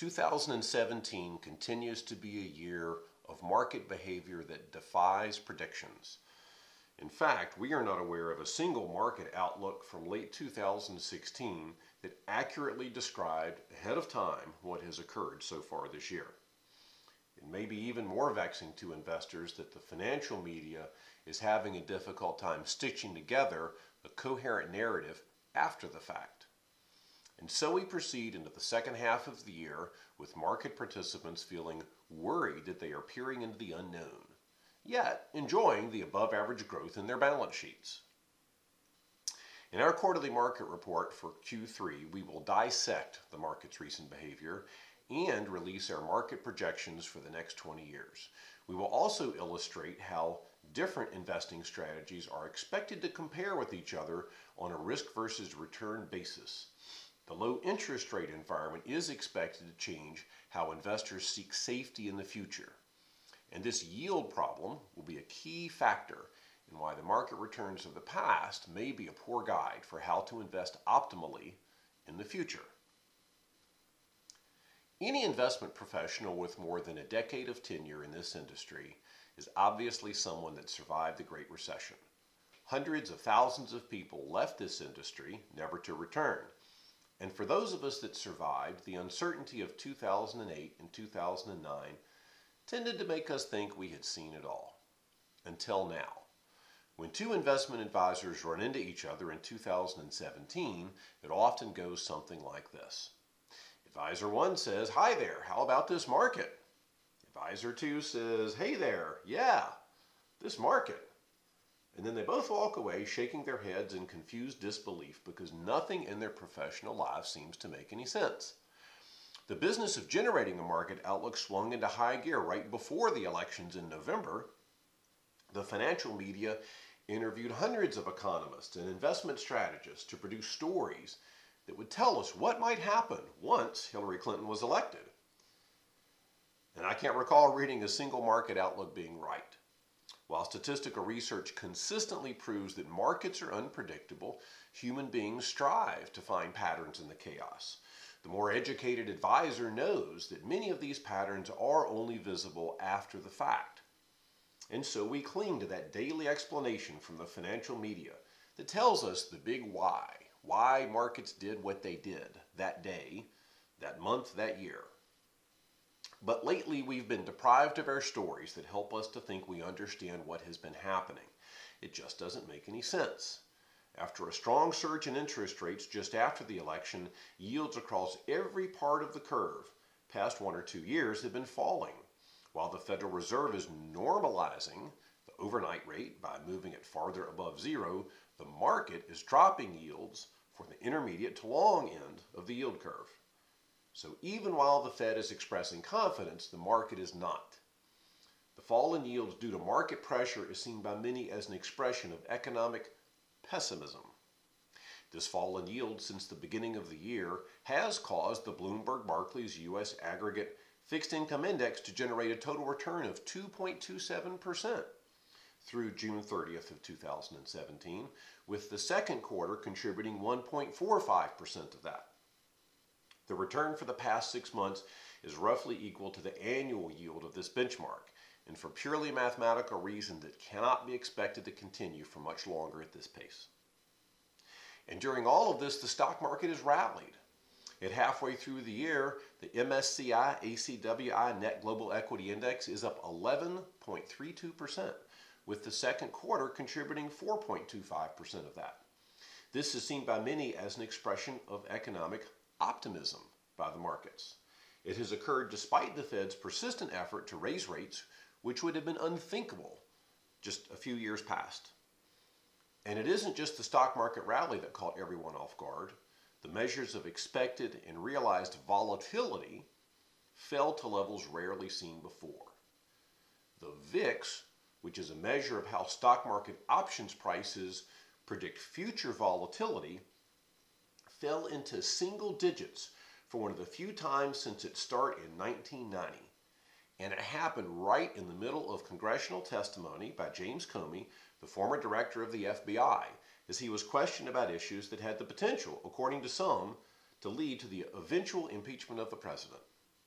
2017 continues to be a year of market behavior that defies predictions. In fact, we are not aware of a single market outlook from late 2016 that accurately described ahead of time what has occurred so far this year. It may be even more vexing to investors that the financial media is having a difficult time stitching together a coherent narrative after the fact. And so we proceed into the second half of the year with market participants feeling worried that they are peering into the unknown, yet enjoying the above average growth in their balance sheets. In our quarterly market report for Q3, we will dissect the market's recent behavior and release our market projections for the next 20 years. We will also illustrate how different investing strategies are expected to compare with each other on a risk versus return basis. The low interest rate environment is expected to change how investors seek safety in the future. And this yield problem will be a key factor in why the market returns of the past may be a poor guide for how to invest optimally in the future. Any investment professional with more than a decade of tenure in this industry is obviously someone that survived the Great Recession. Hundreds of thousands of people left this industry never to return. And for those of us that survived, the uncertainty of 2008 and 2009 tended to make us think we had seen it all. Until now. When two investment advisors run into each other in 2017, it often goes something like this. Advisor 1 says, "Hi there, how about this market?" Advisor 2 says, "Hey there, yeah, this market." And then they both walk away shaking their heads in confused disbelief because nothing in their professional lives seems to make any sense. The business of generating a market outlook swung into high gear right before the elections in November. The financial media interviewed hundreds of economists and investment strategists to produce stories that would tell us what might happen once Hillary Clinton was elected. And I can't recall reading a single market outlook being right. While statistical research consistently proves that markets are unpredictable, human beings strive to find patterns in the chaos. The more educated advisor knows that many of these patterns are only visible after the fact. And so we cling to that daily explanation from the financial media that tells us the big why markets did what they did that day, that month, that year. But lately we've been deprived of our stories that help us to think we understand what has been happening. It just doesn't make any sense. After a strong surge in interest rates just after the election, yields across every part of the curve past 1 or 2 years have been falling. While the Federal Reserve is normalizing the overnight rate by moving it farther above zero, the market is dropping yields for the intermediate to long end of the yield curve. So even while the Fed is expressing confidence, the market is not. The fall in yields due to market pressure is seen by many as an expression of economic pessimism. This fall in yields since the beginning of the year has caused the Bloomberg Barclays U.S. Aggregate Fixed Income Index to generate a total return of 2.27% through June 30th of 2017, with the second quarter contributing 1.45% of that. The return for the past 6 months is roughly equal to the annual yield of this benchmark, and for purely mathematical reasons that cannot be expected to continue for much longer at this pace. And during all of this, the stock market has rallied. At halfway through the year, the MSCI ACWI Net Global Equity Index is up 11.32%, with the second quarter contributing 4.25% of that. This is seen by many as an expression of economic optimism by the markets. It has occurred despite the Fed's persistent effort to raise rates, which would have been unthinkable just a few years past. And it isn't just the stock market rally that caught everyone off guard. The measures of expected and realized volatility fell to levels rarely seen before. The VIX, which is a measure of how stock market options prices predict future volatility, fell into single digits for one of the few times since its start in 1990. And it happened right in the middle of congressional testimony by James Comey, the former director of the FBI, as he was questioned about issues that had the potential, according to some, to lead to the eventual impeachment of the president.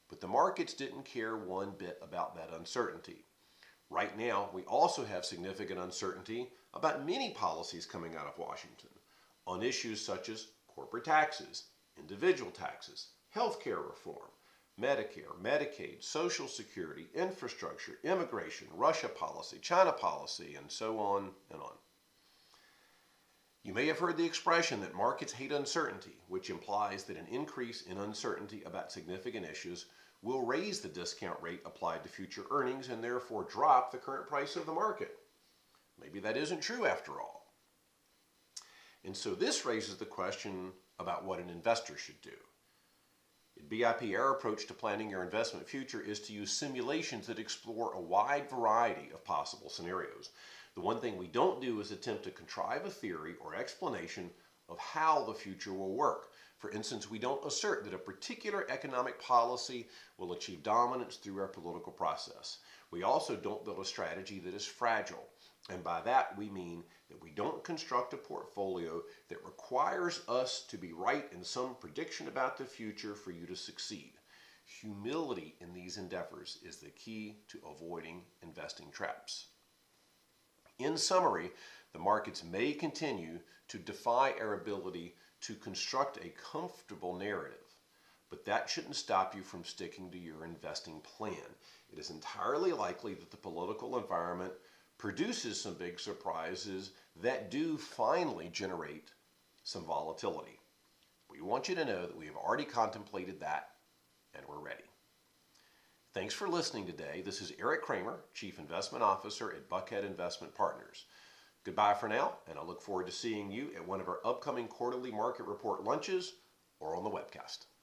But the markets didn't care one bit about that uncertainty. Right now, we also have significant uncertainty about many policies coming out of Washington on issues such as corporate taxes, individual taxes, healthcare reform, Medicare, Medicaid, Social Security, infrastructure, immigration, Russia policy, China policy, and so on and on. You may have heard the expression that markets hate uncertainty, which implies that an increase in uncertainty about significant issues will raise the discount rate applied to future earnings and therefore drop the current price of the market. Maybe that isn't true after all. And so this raises the question about what an investor should do. At BIP, our approach to planning your investment future is to use simulations that explore a wide variety of possible scenarios. The one thing we don't do is attempt to contrive a theory or explanation of how the future will work. For instance, we don't assert that a particular economic policy will achieve dominance through our political process. We also don't build a strategy that is fragile. And by that, we mean that we don't construct a portfolio that requires us to be right in some prediction about the future for you to succeed. Humility in these endeavors is the key to avoiding investing traps. In summary, the markets may continue to defy our ability to construct a comfortable narrative, but that shouldn't stop you from sticking to your investing plan. It is entirely likely that the political environment produces some big surprises that do finally generate some volatility. We want you to know that we have already contemplated that and we're ready. Thanks for listening today. This is Eric Kramer, Chief Investment Officer at Buckhead Investment Partners. Goodbye for now, and I look forward to seeing you at one of our upcoming quarterly market report lunches or on the webcast.